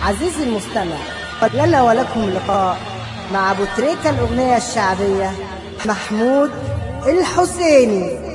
عزيزي المستمع، لنا ولكم لقاء مع أبو تريكة الأغنية الشعبية محمود الحسيني.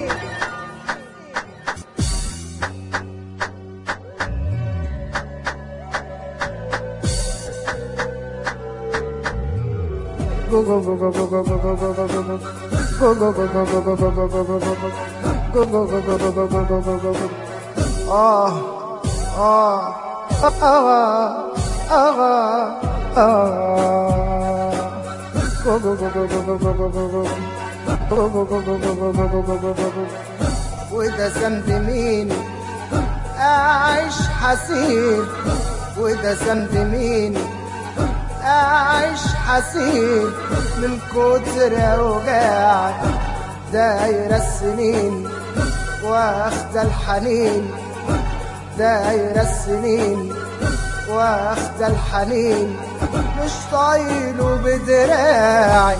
وده ذنب مين أعيش حزين، وده ذنب مين أعيش حزين، من كتر أوجاعي دايرة السنين واخدة الحنين، دايرة السنين واخدة الحنين، مش طايله بدراعي.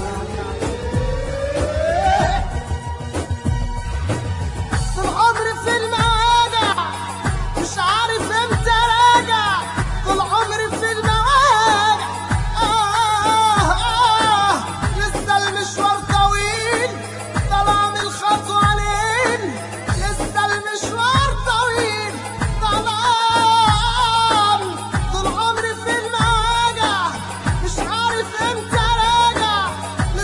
طول عمري في المواجع مش عارف امتى راجع، طول عمري في المواجع لسه المشوار طويل، طالع من الخطوانين، لسه المشوار طويل طالع. طول عمري في المواجع مش عارف امتى راجع،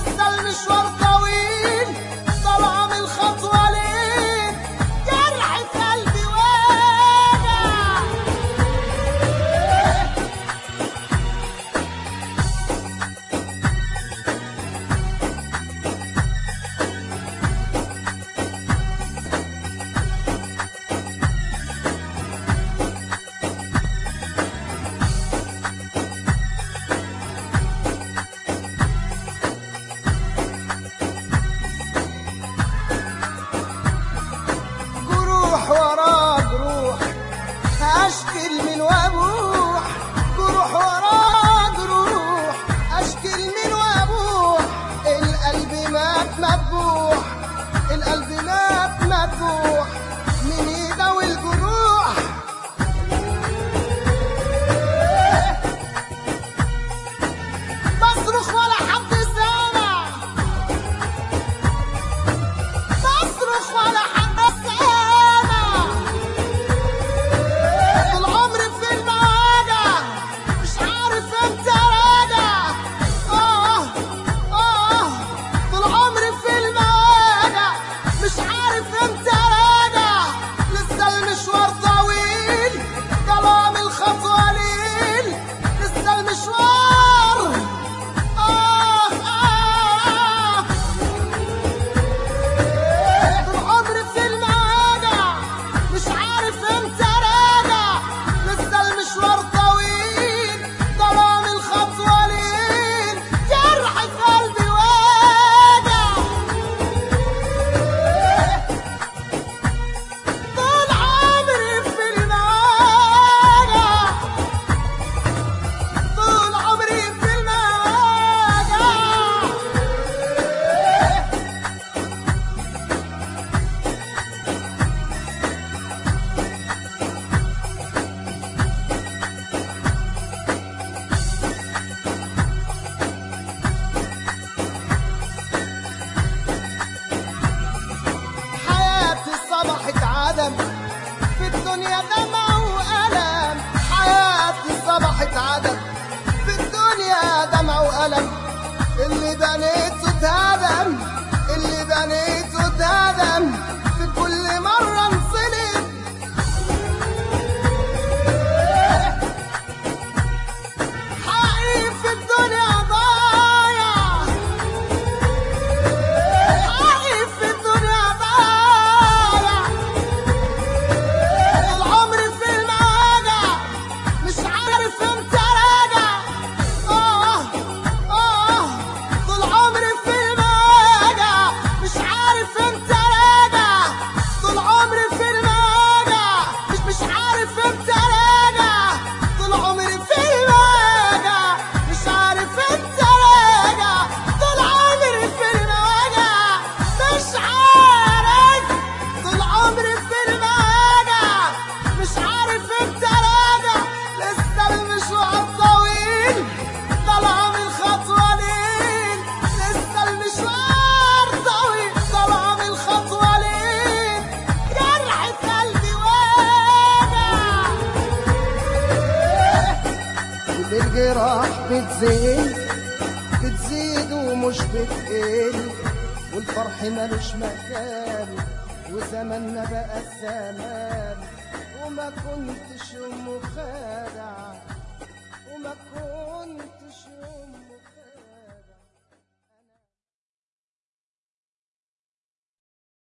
بتزيد ومش بتقل، والفرح ملوش مكان، وزماننا بقى الزمان، وما كنتش مخادع، وما كنتش مخادع.